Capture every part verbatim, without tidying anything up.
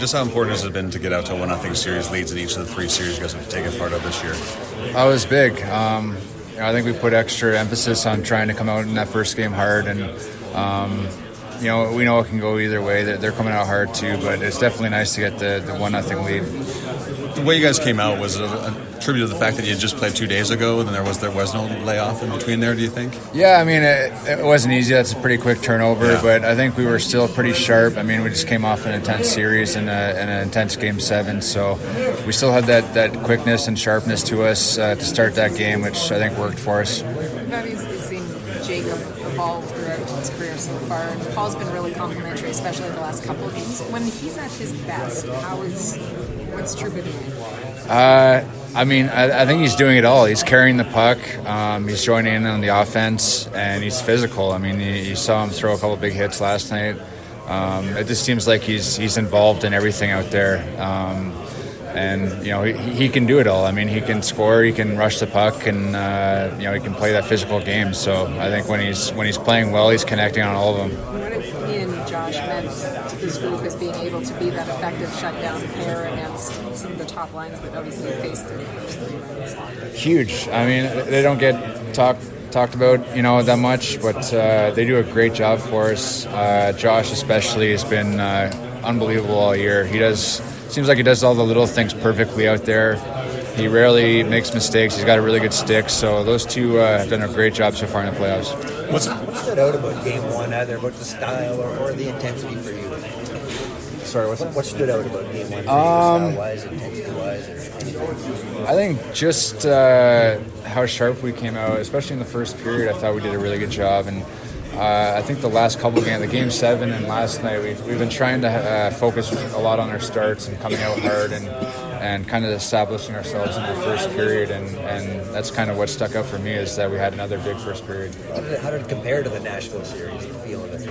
Just how important has it been to get out to one nothing series leads in each of the three series you guys have taken part of this year? That was big. Um, you know, I think we put extra emphasis on trying to come out in that first game hard, and um, you know we know it can go either way. They're, they're coming out hard too, but it's definitely nice to get the, the one nothing lead. The way you guys came out was a, a tribute to the fact that you had just played two days ago, and there was there was no layoff in between there. Do you think? Yeah, I mean it, it wasn't easy. That's a pretty quick turnover, yeah. but I think we were still pretty sharp. I mean, we just came off an intense series and, a, and an intense game seven, so we still had that, that quickness and sharpness to us uh, to start that game, which I think worked for us. We've obviously seen Jacob evolve throughout his career so far, and Paul's been really complimentary, especially the last couple of games. When he's at his best, how is what's Trouba doing? Uh, I mean, I, I think he's doing it all. He's carrying the puck. Um, he's joining in on the offense, and he's physical. I mean, you, you saw him throw a couple big hits last night. Um, it just seems like he's he's involved in everything out there. Um, and, you know, he, he can do it all. I mean, he can score, he can rush the puck, and, uh, you know, he can play that physical game. So I think when he's when he's playing well, he's connecting on all of them. What have he and Josh meant to this group as being able to be that effective shutdown pair against some of the top lines that obviously faced through the first three rounds? Huge. I mean, they don't get talked talked about, you know, that much, but uh, they do a great job for us. Uh, Josh especially has been uh, unbelievable all year. He does... Seems like he does all the little things perfectly out there. He rarely makes mistakes. He's got a really good stick. So those two uh, have done a great job so far in the playoffs. What's what stood out about game one, either about the style or, or the intensity for you? Sorry, what's what, what stood out about game one for um, you, style-wise, intensity-wise? Or I think just uh, how sharp we came out, especially in the first period. I thought we did a really good job. And Uh, I think the last couple of games, the game seven and last night, we've, we've been trying to uh, focus a lot on our starts and coming out hard and and kind of establishing ourselves in the first period. And, and that's kind of what stuck out for me, is that we had another big first period. How did it, how did it compare to the Nashville series? You feel of it?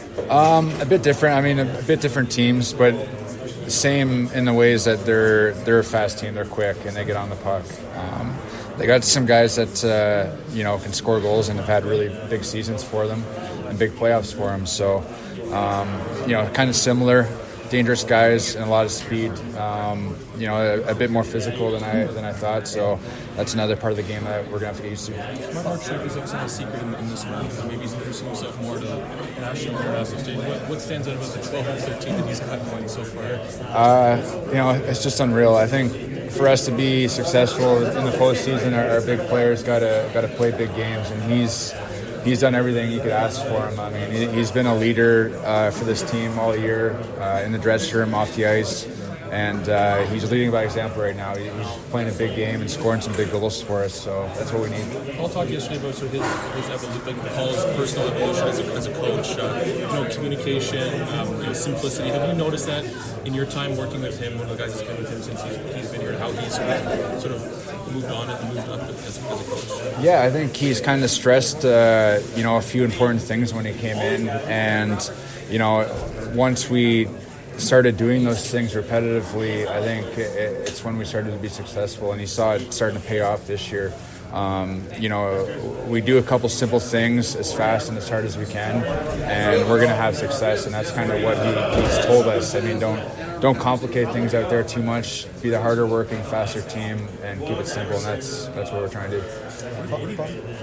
Um, a bit different. I mean, a, a bit different teams, but the same in the ways that they're they're a fast team, they're quick, and they get on the puck. Um, They got some guys that, uh, you know, can score goals and have had really big seasons for them and big playoffs for them. So, um, you know, kind of similar, dangerous guys and a lot of speed. Um, you know, a, a bit more physical than I than I thought. So that's another part of the game that we're going to have to get used to. Mark Scheifele is obviously a secret in, in this one. Maybe he's introducing himself more to the national international stage. What, what stands out about the twelve and thirteen that he's got going so far? Uh, you know, it's just unreal. I think for us to be successful in the postseason, our, our big players got to got to play big games, and he's he's done everything you could ask for him. I mean, he, he's been a leader uh, for this team all year, uh, in the dressing room, off the ice, and uh, he's leading by example right now. He, he's playing a big game and scoring some big goals for us, so that's what we need. Paul talked yesterday about sort of his, his evolution, like Paul's personal evolution as a, as a coach. Uh, you know, communication, um, you know, simplicity. Have you noticed that in your time working with him, one of the guys that's been with him since he's, he's been here, how he's sort of, sort of moved on and moved up as, as a coach? Yeah, I think he's kind of stressed, uh, you know, a few important things when he came in, and you know, once we started doing those things repetitively, I think it's when we started to be successful, and he saw it starting to pay off this year. Um, you know, we do a couple simple things as fast and as hard as we can, and we're going to have success, and that's kind of what he, he's told us. I mean, don't don't complicate things out there too much. Be the harder working, faster team, and keep it simple, and that's that's what we're trying to do. What did you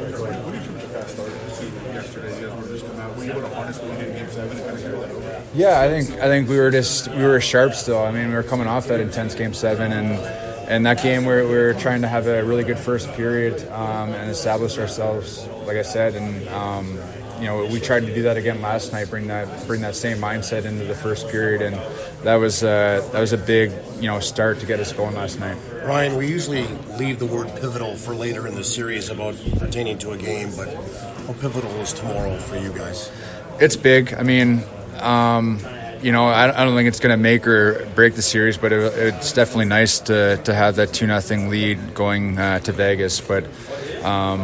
think of that start yesterday? You guys were just coming out. Were you able to harness what you did in game seven and kind of carry that over? Yeah, I think I think we were just we were sharp still. I mean, we were coming off that intense game seven, and and that game we we were trying to have a really good first period um, and establish ourselves, like I said, and um, you know, we tried to do that again last night. Bring that bring that same mindset into the first period, and that was uh, that was a big you know start to get us going last night. Ryan, we usually leave the word pivotal for later in the series about pertaining to a game, but how pivotal is tomorrow for you guys? It's big. I mean, um, you know, I, I don't think it's going to make or break the series, but it, it's definitely nice to to have that two nothing lead going uh, to Vegas. But um,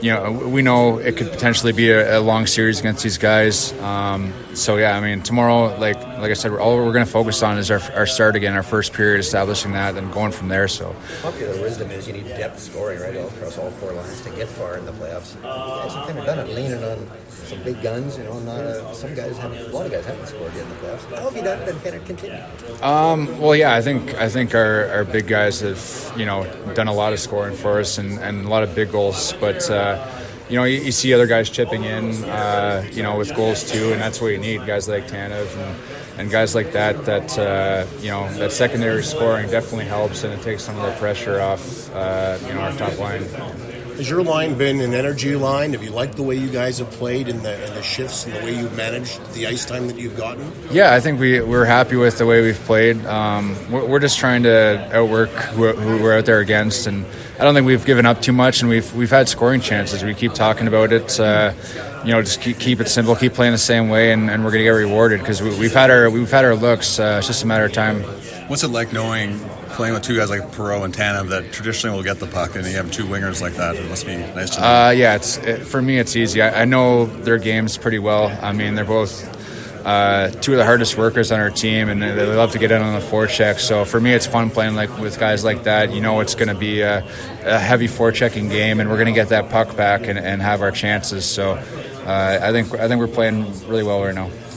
you know, we know it could potentially be a, a long series against these guys. Um, so yeah, I mean, tomorrow, like like I said, all we're going to focus on is our, our start again, our first period, establishing that, and going from there. So Popular wisdom is you need depth scoring right all across all four lines to get far in the playoffs. You guys have kind of done it, leaning on some big guns. You know, not a, some guys haven't. A lot of guys haven't scored yet in the playoffs. How have you done it, and can it continue? Um, well, yeah, I think I think our, our big guys have, you know, done a lot of scoring for us and, and a lot of big goals. But uh, you know, you, you see other guys chipping in, uh, you know, with goals too, and that's what you need. Guys like Tanev and, and guys like that. That uh, you know, that secondary scoring definitely helps, and it takes some of the pressure off, uh, you know, our top line. Has your line been an energy line? Have you liked the way you guys have played in the, in the shifts and the way you've managed the ice time that you've gotten? Yeah, I think we, we're happy with the way we've played. Um, we're, we're just trying to outwork who, who we're out there against, and I don't think we've given up too much, and we've we've had scoring chances. We keep talking about it. Uh, you know, just keep, keep it simple, keep playing the same way, and, and we're going to get rewarded because we, we've had our we've had our looks. Uh, it's just a matter of time. What's it like knowing playing with two guys like Perreault and Tanev that traditionally will get the puck, and you have two wingers like that? It must be nice to know. Uh, yeah, it's it, for me. It's easy. I, I know their games pretty well. I mean, they're both uh, two of the hardest workers on our team, and they love to get in on the forecheck. So for me, it's fun playing like with guys like that. You know, it's going to be a, a heavy forechecking game, and we're going to get that puck back and, and have our chances. So uh, I think I think we're playing really well right now.